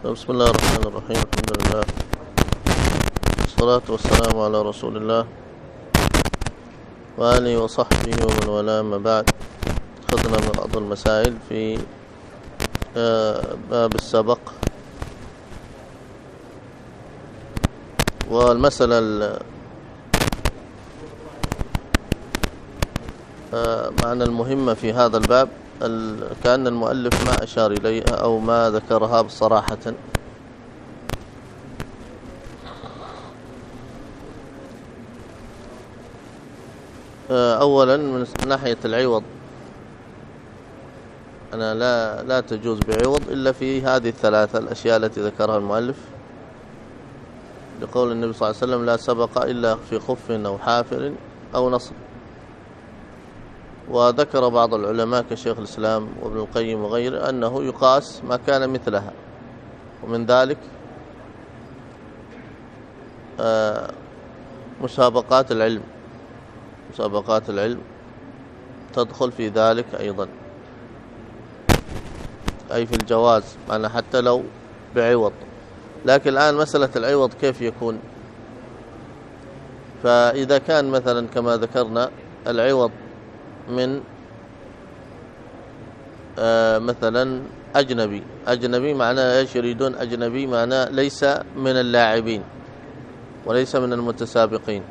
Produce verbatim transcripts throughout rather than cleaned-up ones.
بسم الله الرحمن الرحيم. الحمد لله والصلاة والسلام على رسول الله وآله وصحبه ومن والاه، ما بعد. أخذنا من بعض المسائل في باب السبق، والمسألة معنى المهمة في هذا الباب كأن المؤلف ما أشار إليها أو ما ذكرها بصراحة. أولا من ناحية العوض، أنا لا لا تجوز بعوض إلا في هذه الثلاثة الأشياء التي ذكرها المؤلف، لقول النبي صلى الله عليه وسلم: لا سبق إلا في خف أو حافر أو نصب. وذكر بعض العلماء كشيخ الإسلام وابن القيم وغيره أنه يقاس ما كان مثلها، ومن ذلك مسابقات العلم مسابقات العلم تدخل في ذلك أيضا، أي في الجواز، معنى حتى لو بعوض. لكن الآن مسألة العوض كيف يكون؟ فإذا كان مثلا كما ذكرنا العوض من آه مثلا أجنبي أجنبي معناه إيش يريدون؟ أجنبي معناه ليس من اللاعبين وليس من المتسابقين.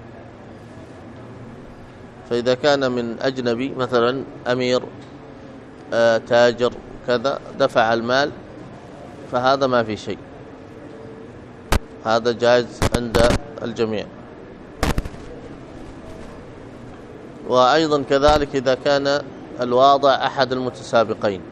فإذا كان من أجنبي مثلا أمير آه تاجر كذا دفع المال، فهذا ما في شيء، هذا جائز عند الجميع. وأيضا كذلك إذا كان الواضع أحد المتسابقين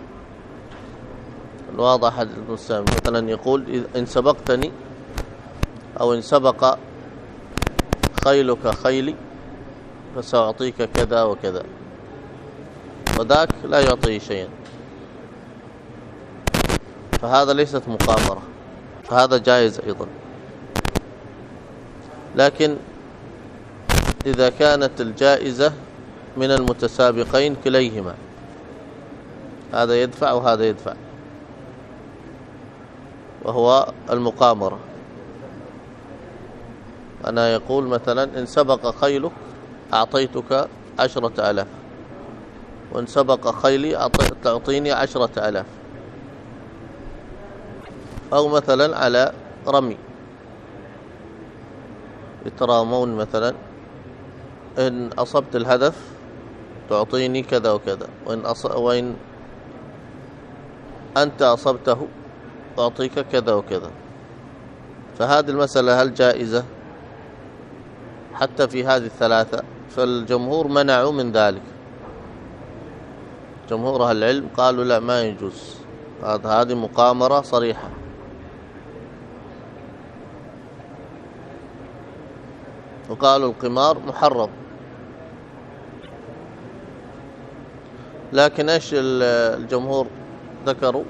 الواضع أحد المتسابقين مثلا يقول: إن سبقتني أو إن سبق خيلك خيلي فسأعطيك كذا وكذا، وذاك لا يعطيه شيئا، فهذا ليست مقامرة، فهذا جائز أيضا. لكن إذا كانت الجائزة من المتسابقين كليهما، هذا يدفع وهذا يدفع، وهو المقامرة. أنا يقول مثلا: إن سبق خيلك أعطيتك عشرة آلاف، وإن سبق خيلي تعطيني عشرة آلاف. أو مثلا على رمي يترامون، مثلا: إن أصبت الهدف تعطيني كذا وكذا، وإن, أص... وإن أنت أصبته أعطيك كذا وكذا. فهذه المسألة هل جائزة حتى في هذه الثلاثة؟ فالجمهور منعوا من ذلك، جمهور أهل العلم قالوا لا، ما يجوز، هذه مقامرة صريحة. وقالوا القمار محرم. لكن ايش الجمهور ذكروا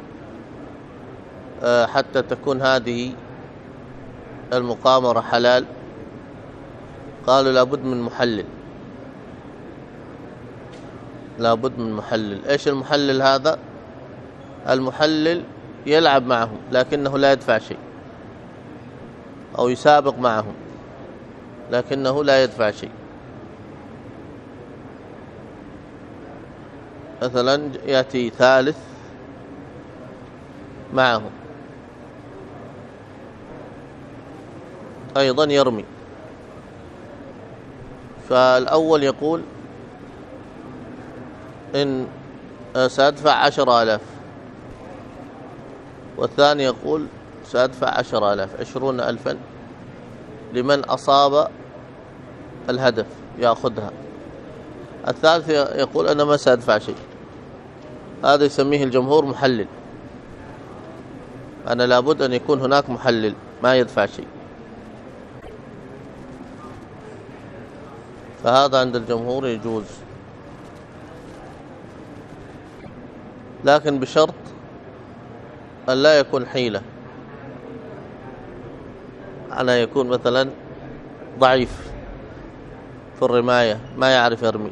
حتى تكون هذه المقامرة حلال؟ قالوا لابد من محلل لابد من محلل. ايش المحلل هذا؟ المحلل يلعب معهم لكنه لا يدفع شيء، أو يسابق معهم لكنه لا يدفع شيء. مثلا يأتي ثالث معهم أيضا يرمي، فالأول يقول: إن سأدفع عشر آلاف، والثاني يقول: سأدفع عشر آلاف، عشرون ألفا لمن أصاب الهدف يأخذها. الثالث يقول: أنا ما سأدفع شيء. هذا يسميه الجمهور محلل. أنا لابد أن يكون هناك محلل ما يدفع شيء، فهذا عند الجمهور يجوز، لكن بشرط أن لا يكون حيلة. أنا يكون مثلا ضعيف في الرماية، ما يعرف يرمي،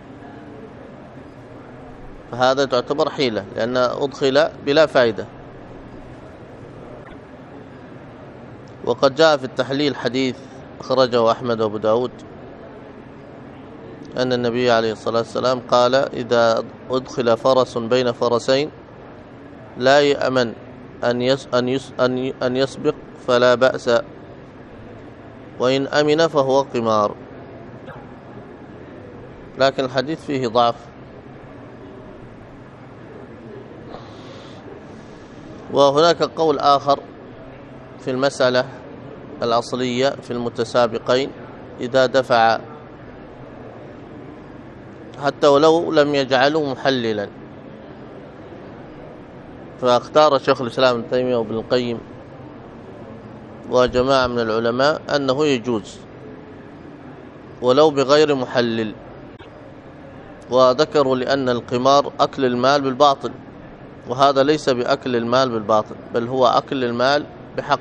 فهذا تعتبر حيلة، لأن أدخل بلا فائدة. وقد جاء في التحليل حديث أخرجه أحمد وأبو داود أن النبي عليه الصلاة والسلام قال: إذا أدخل فرس بين فرسين لا يأمن أن يس أن يس أن أن يسبق فلا بأس، وإن أمن فهو قمار. لكن الحديث فيه ضعف. وهناك قول آخر في المسألة الأصلية في المتسابقين: إذا دفع حتى ولو لم يجعله محللا. فاختار شيخ الإسلام ابن تيمية وابن القيم وجماعة من العلماء أنه يجوز ولو بغير محلل، وذكروا لأن القمار أكل المال بالباطل، وهذا ليس بأكل المال بالباطل، بل هو أكل المال بحق،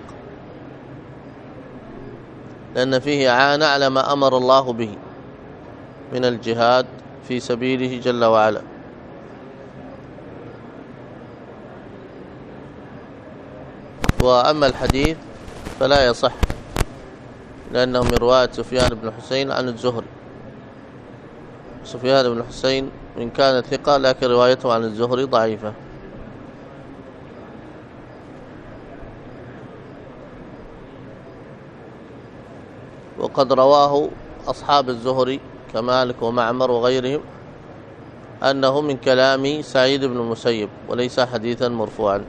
لأن فيه إعانة على ما أمر الله به من الجهاد في سبيله جل وعلا. وأما الحديث فلا يصح، لأنه من رواية سفيان بن حسين عن الزهري. سفيان بن حسين إن كان ثقة، لكن روايته عن الزهري ضعيفة. وقد رواه أصحاب الزهري كمالك ومعمر وغيرهم أنه من كلام سعيد بن المسيب وليس حديثا مرفوعا.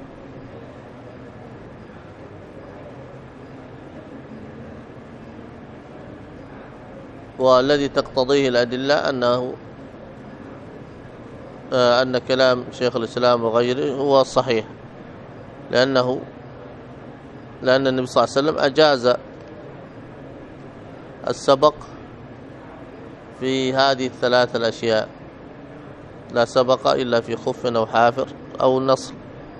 والذي تقتضيه الأدلة أنه آه أن كلام شيخ الإسلام وغيره هو الصحيح، لأنه لأن النبي صلى الله عليه وسلم أجاز السبق في هذه الثلاث الأشياء: لا سبق إلا في خف أو حافر أو نصر.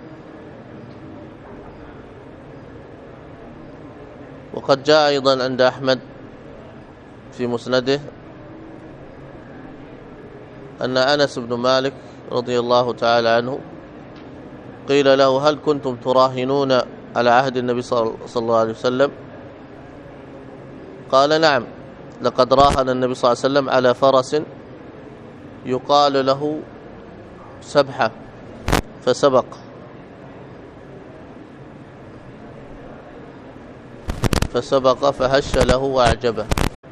وقد جاء أيضا عند أحمد في مسنده أن أنس بن مالك رضي الله تعالى عنه قيل له: هل كنتم تراهنون على عهد النبي صلى الله عليه وسلم؟ قال: نعم، لقد راهن النبي صلى الله عليه وسلم على فرس يقال له سبحة فسبق، فسبق فهش له وأعجبه.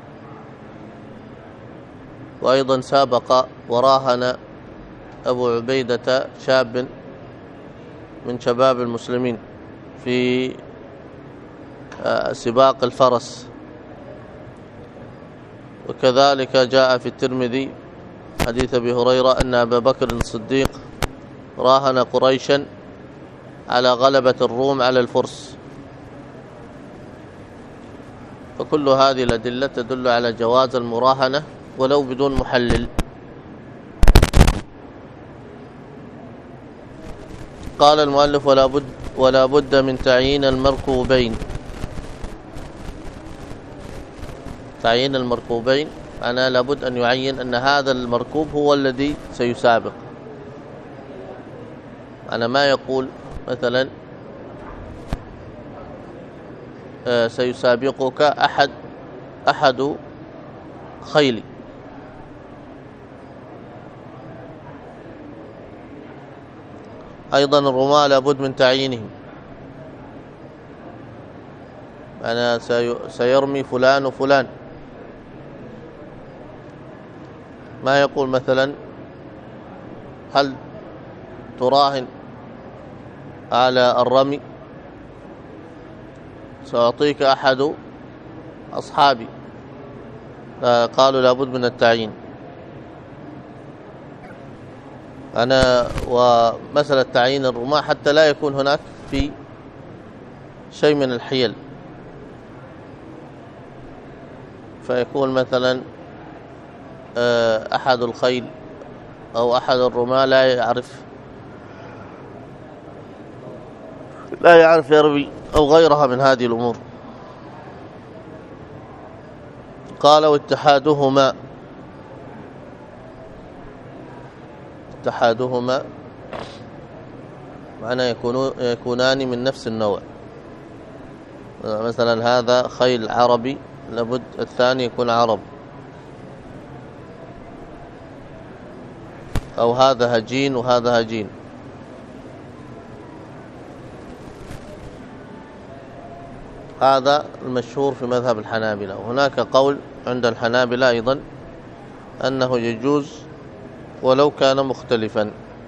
وأيضا سابق وراهن أبو عبيدة شاب من شباب المسلمين في سباق الفرس. وكذلك جاء في الترمذي حديث أبي هريرة أن أبا بكر الصديق راهن قريشا على غلبة الروم على الفرس. فكل هذه الأدلة تدل على جواز المراهنة ولو بدون محلل. قال المؤلف: ولا بد ولا بد من تعيين المركوبين. تعيين المركوبين معناه لابد أن يعين أن هذا المركوب هو الذي سيسابق. أنا ما يقول مثلا سيسابقك أحد أحد خيلي، أيضا الرماة لابد من تعيينهم. أنا سيرمي فلان وفلان، ما يقول مثلا هل تراهن على الرمي، سأعطيك أحد أصحابي. قالوا لابد من التعيين. أنا ومسألة تعيين الرماة حتى لا يكون هناك في شيء من الحيل، فيكون مثلا أحد الخيل أو أحد الرماة لا يعرف لا يعرف يرمي أو غيرها من هذه الأمور. قال: واتحادهما اتحادهما معنى يكونان من نفس النوع، مثلا هذا خيل عربي لابد الثاني يكون عرب، أو هذا هجين وهذا هجين. هذا المشهور في مذهب الحنابلة. وهناك قول عند الحنابلة أيضا أنه يجوز ولو كان مختلفا،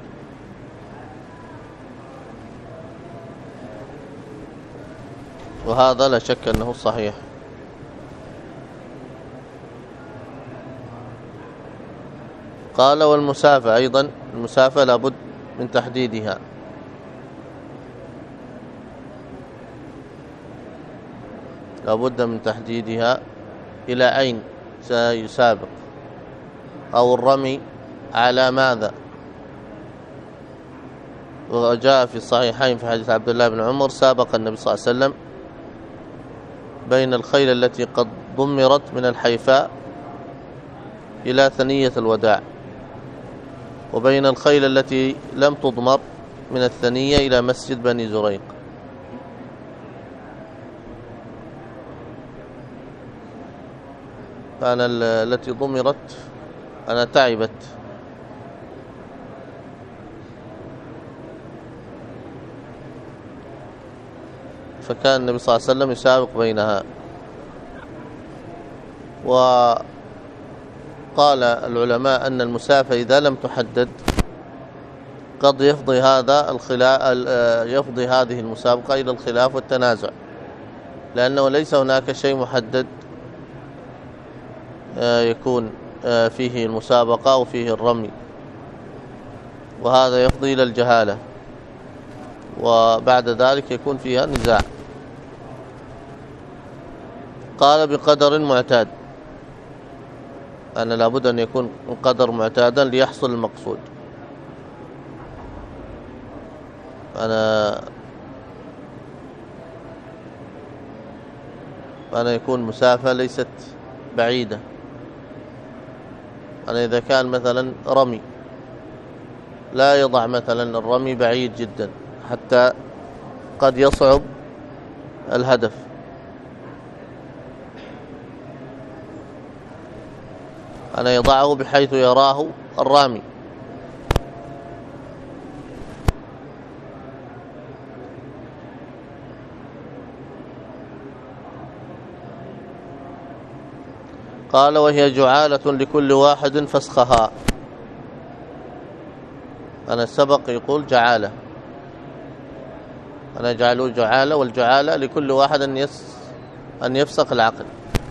وهذا لا شك أنه صحيح. قال والمسافة أيضا، المسافة لابد من تحديدها، لابد من تحديدها إلى أين سيسابق، أو الرمي على ماذا. وجاء في الصحيحين في حديث عبد الله بن عمر سابق النبي صلى الله عليه وسلم بين الخيل التي قد ضمرت من الحيفاء إلى ثنية الوداع، وبين الخيل التي لم تضمر من الثنية إلى مسجد بني زريق. فأنا التي ضمرت أنا تعبت، فكان النبي صلى الله عليه وسلم يسابق بينها. وقال العلماء أن المسافة إذا لم تحدد قد يفضي هذا الخلاف، يفضي هذه المسابقة إلى الخلاف والتنازع، لأنه ليس هناك شيء محدد يكون فيه المسابقة وفيه الرمي، وهذا يفضي إلى الجهالة، وبعد ذلك يكون فيها نزاع. قال بقدر معتاد، أنا لابد أن يكون قدر معتادا ليحصل المقصود. أنا أنا يكون مسافة ليست بعيدة. أنا إذا كان مثلا رمي لا يضع مثلا الرمي بعيد جدا حتى قد يصعب الهدف، أنا يضعه بحيث يراه الرامي. قال وهي جعالة لكل واحد فسخها. أنا السبق يقول جعالة، أنا جعلوا جعالة، والجعالة لكل واحد أن يس أن يفسخ العقد،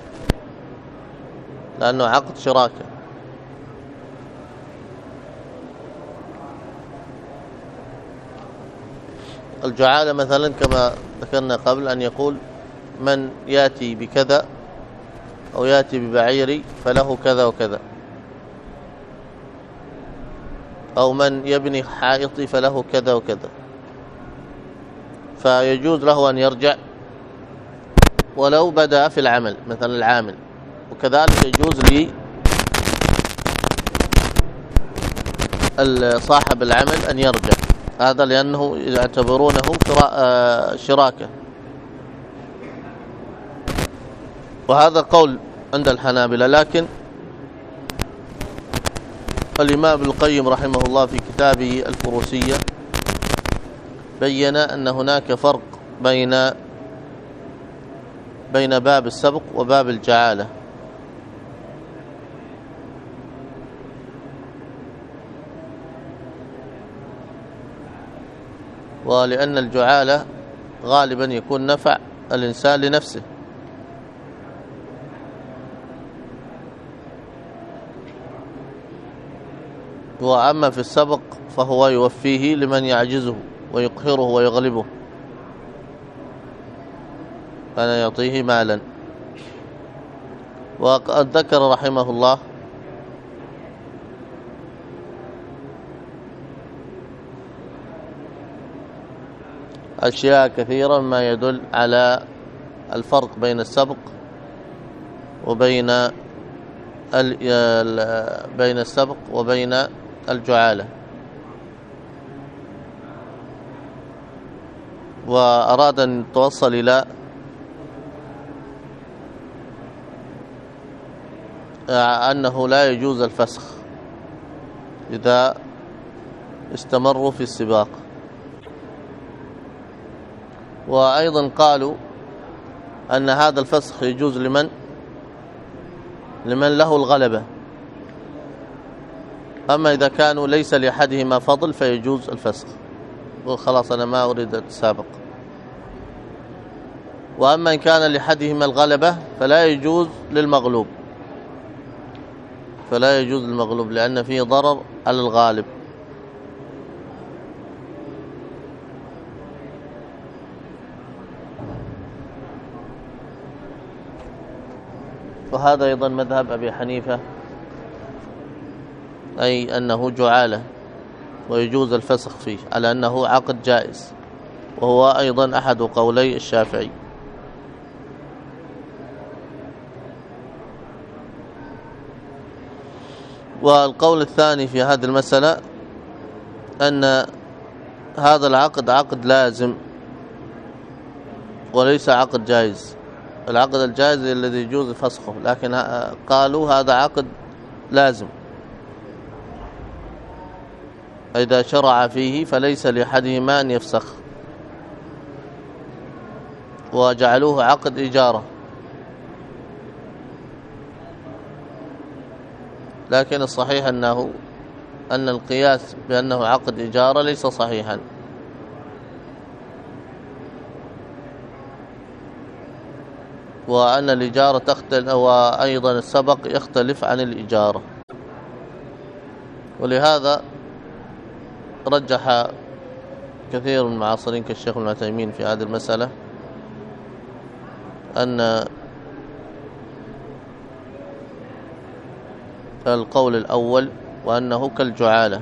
لأنه عقد شراكة. الجعالة مثلا كما ذكرنا قبل أن يقول من يأتي بكذا أو يأتي ببعيري فله كذا وكذا، أو من يبني حائطي فله كذا وكذا، فيجوز له أن يرجع ولو بدأ في العمل مثلا العامل، وكذلك يجوز لصاحب العمل أن يرجع، هذا لأنه يعتبرونه شراكة. وهذا قول عند الحنابلة. لكن الإمام ابن القيم رحمه الله في كتابه الفروسية بين أن هناك فرق بين بين باب السبق وباب الجعالة. ولأن الجعالة غالبا يكون نفع الإنسان لنفسه، وأما في السبق فهو يوفيه لمن يعجزه ويقهره ويغلبه، فأنا يعطيه مالا. وقد ذكر رحمه الله أشياء كثيرة ما يدل على الفرق بين السبق وبين بين السبق وبين الجعالة. وأراد أن يتوصل إلى أنه لا يجوز الفسخ إذا استمروا في السباق. وأيضا قالوا أن هذا الفسخ يجوز لمن لمن له الغلبة، أما إذا كانوا ليس لأحدهما فضل فيجوز الفسخ، خلاص أنا ما أريد أتسابق. وأما إن كان لأحدهما الغلبة فلا يجوز للمغلوب، فلا يجوز للمغلوب لأن فيه ضرر على الغالب. وهذا أيضا مذهب أبي حنيفة، أي أنه جعالة ويجوز الفسخ فيه على أنه عقد جائز، وهو أيضا أحد قولي الشافعي. والقول الثاني في هذه المسألة أن هذا العقد عقد لازم وليس عقد جائز. العقد الجائز الذي يجوز فسخه، لكن قالوا هذا عقد لازم، إذا شرع فيه فليس لأحدهما أن يفسخ، وجعلوه عقد إجارة. لكن الصحيح أنه أن القياس بأنه عقد إجارة ليس صحيحا، وأن الإجارة تختلف، وأيضا السبق يختلف عن الإجارة. ولهذا رجح كثير من المعاصرين كالشيخ ابن عثيمين في هذه المسألة أن القول الأول وأنه كالجعالة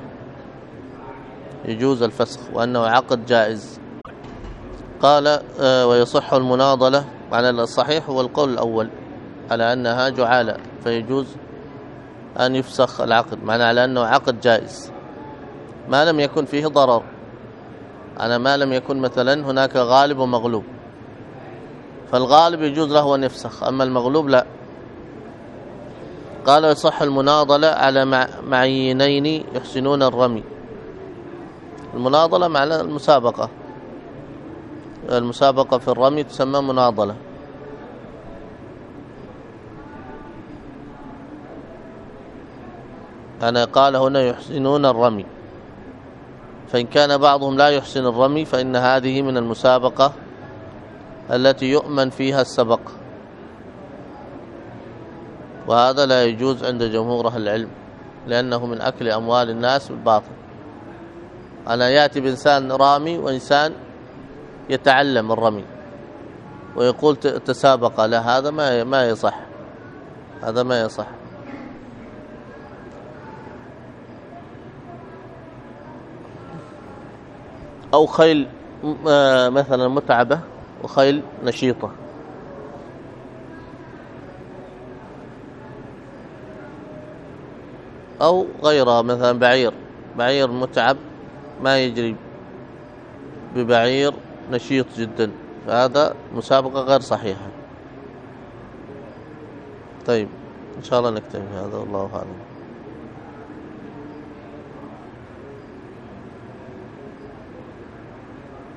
يجوز الفسخ وأنه عقد جائز. قال ويصح المناضلة، معنى الصحيح هو القول الأول على أنها جعالة فيجوز أن يفسخ العقد، معنى على أنه عقد جائز ما لم يكن فيه ضرر، أنا ما لم يكن مثلا هناك غالب ومغلوب، فالغالب يجوز له أن يفسخ، أما المغلوب لا. قال يصح المناضلة على معينين يحسنون الرمي. المناضلة معنى المسابقة، المسابقة في الرمي تسمى مناضلة. أنا قال هنا يحسنون الرمي، فإن كان بعضهم لا يحسن الرمي فإن هذه من المسابقة التي يؤمن فيها السبق، وهذا لا يجوز عند جمهور أهل العلم لأنه من أكل أموال الناس بالباطل. أنا يأتي بإنسان رامي وإنسان يتعلم الرمي ويقول تسابق، لا، هذا ما ما يصح، هذا ما يصح. أو خيل مثلا متعبة وخيل نشيطة، أو غيرها، مثلا بعير بعير متعب ما يجري ببعير نشيط جدا، فهذا مسابقة غير صحيحة. طيب إن شاء الله نكتفي هذا، والله أعلم.